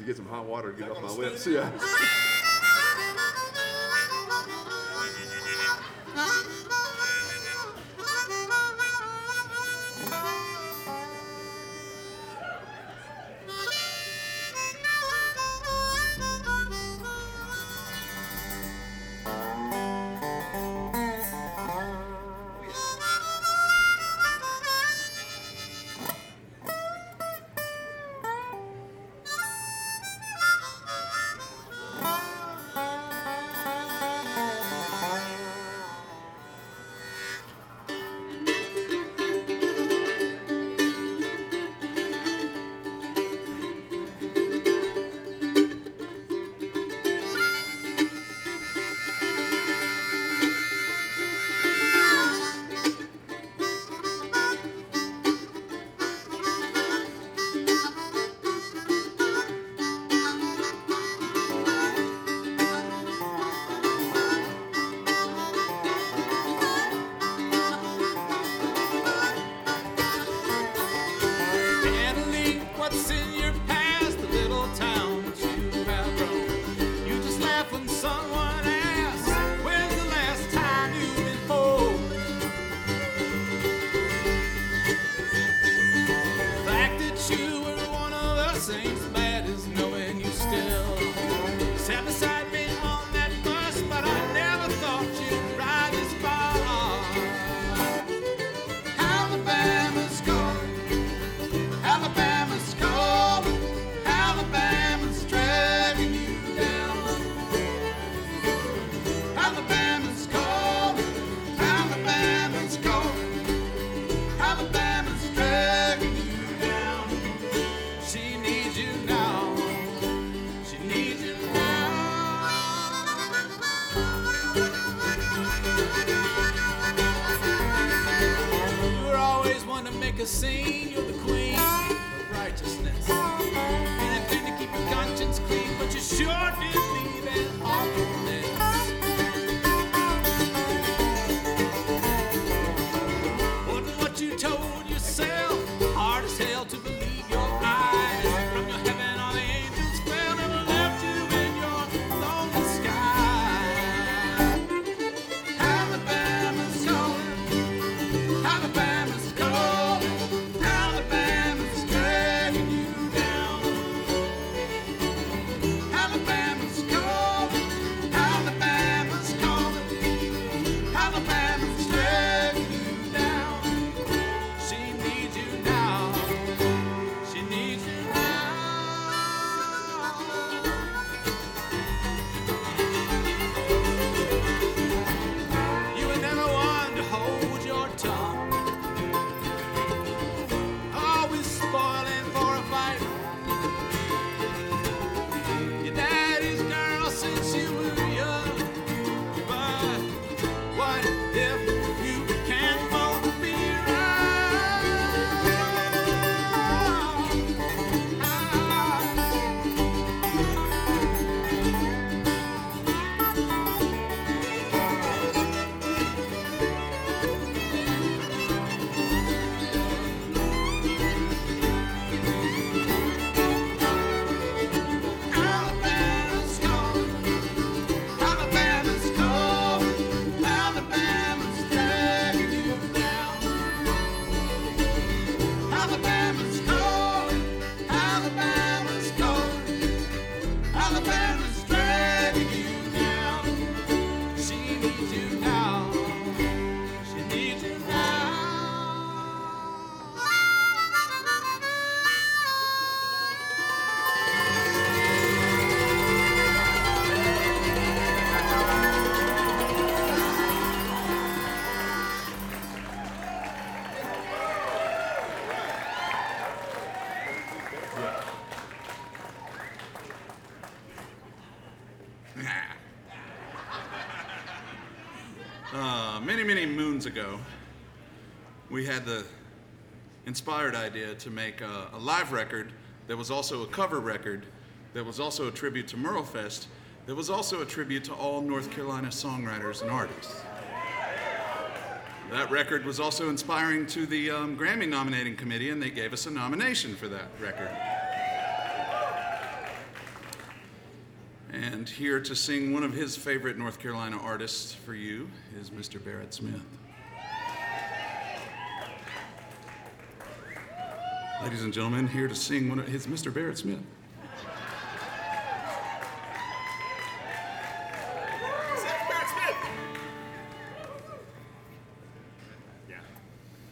to get some hot water to get off my lips. Yeah. Scene, you're the queen of righteousness. And it's good to keep your conscience clean, but you sure did leave an awfulness. Wasn't what you told yourself, hard as hell to believe your eyes. From your heaven all the angels fell and left you in your lonely sky. Alabama's calling, Alabama's calling. Many moons ago, we had the inspired idea to make a live record that was also a cover record, that was also a tribute to Merlefest, that was also a tribute to all North Carolina songwriters and artists. That record was also inspiring to the Grammy nominating committee, and they gave us a nomination for that record. And here to sing one of his favorite North Carolina artists for you is Mr. Barrett Smith. Ladies and gentlemen, here to sing one of his Mr. Barrett Smith.